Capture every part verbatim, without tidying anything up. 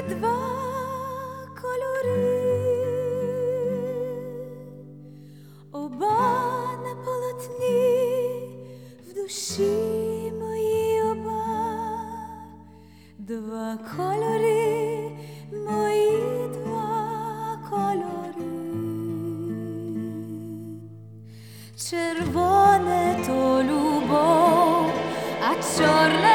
два кольори, оба на полотні, в душі моїй оба, два кольори, мої два кольори. Червоне то любов, а чорне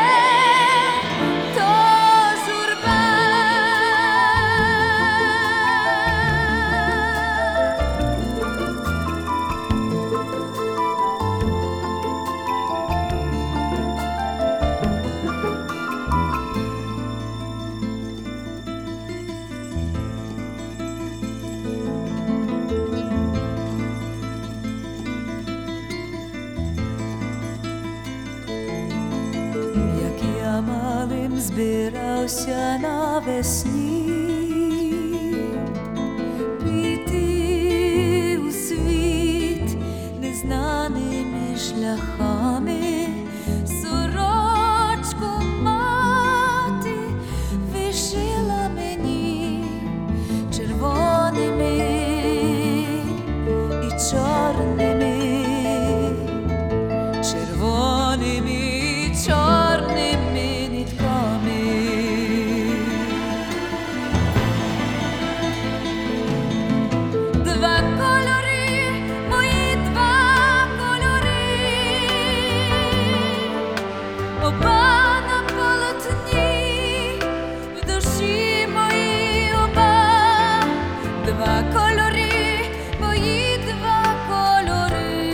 малим збирався навесні піти у світ незнаними шляхами. Сорочку мати вишила мені червоними і чорними, червоними і чорними. Оба на полотні, в душі моїй оба, два кольори, мої два кольори.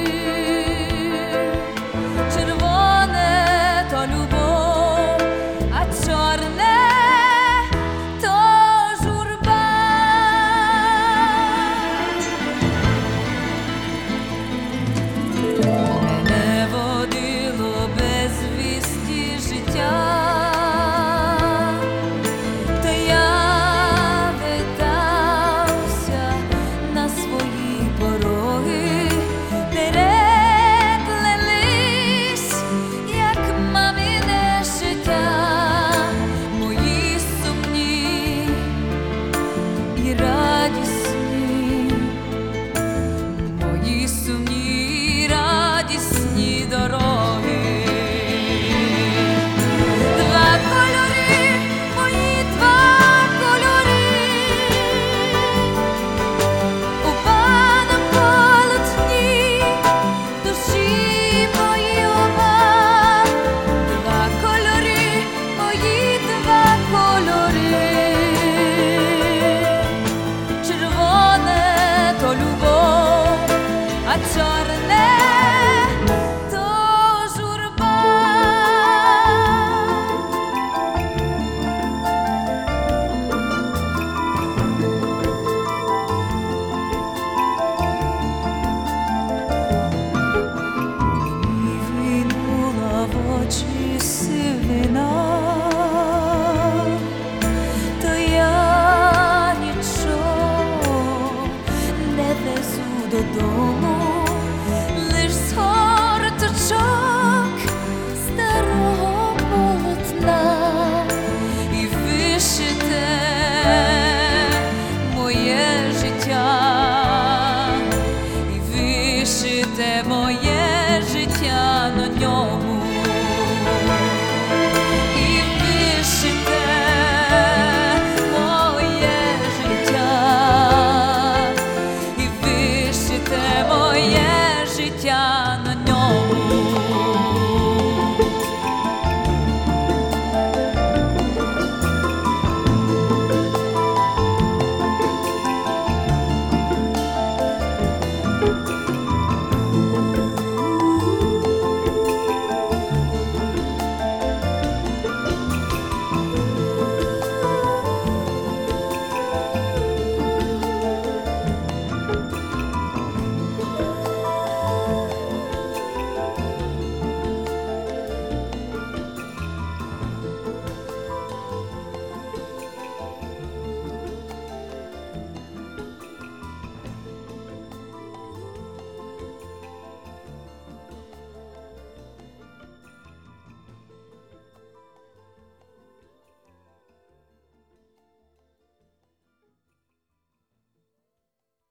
Червоне то любов, а чорне то журба. Мене водило без життя, та я вертався на свої пороги, переплелись, як мамине життя, мої сумні і радісні, мої сумні і радісні дороги. Чорне то журба. Мені винула в очі сивина, то я нічого не везу додому. Старого полотна і вишите моє життя, і вишите моє життя на ньому.